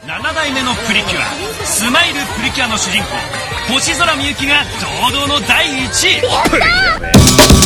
7代目のプリキュアスマイルプリキュアの主人公星空美雪が堂々の第1位。